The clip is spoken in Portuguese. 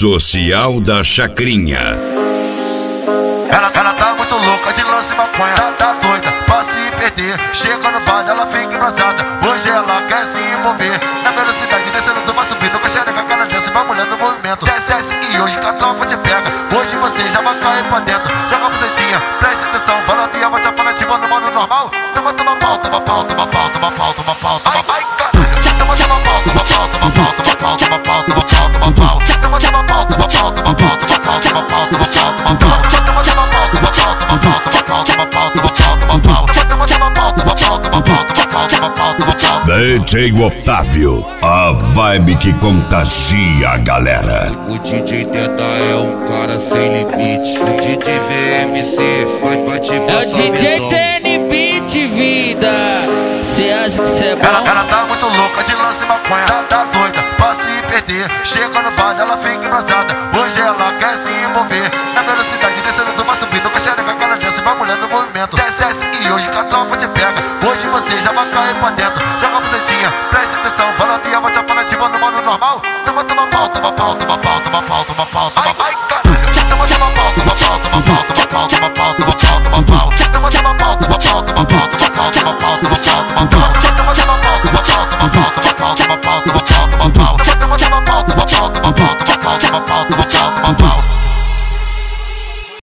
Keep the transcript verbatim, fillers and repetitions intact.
social da Chacrinha. Ela, ela tá muito louca de lance maconha, tá, tá doida pra se perder. Chega no bar, ela fica engrosada. Hoje ela quer se envolver na velocidade, descendo do mar, subindo com a xereca, aquela dança, vai mulher no movimento. Desce, desce e hoje que a tropa te pega. Hoje você já vai cair pra dentro. Joga a bucetinha, presta atenção. Fala via, você fala ativa no modo normal. Toma, toma pau, toma pau, toma pau, toma pau, toma pau. Ai, ai, caralho. Toma, toma pau, toma pau, toma pau, toma pau, toma pau, toma pau, toma pau. Toma, toma pau, toma pau, toma pau, toma pau, toma pau, toma pau, toma pau. D J Otávio, a vibe que contagia a galera. O D J Teta é um cara sem limite. O D J V M C vai partir pra é o D J T N Beat, vida. Cê acha que cê é bom? Ela, ela tá muito louca de lance maconha, tá, tá doida pra se perder. Chega no bar, ela fica engrosada. Hoje ela quer se envolver na velocidade, descendo do mar, subindo com a xereca, aquela dança, vai mulher no movimento. Desce, desce e hoje que a tropa te pega. Hoje você já vai cair pra dentro. Joga a bucetinha,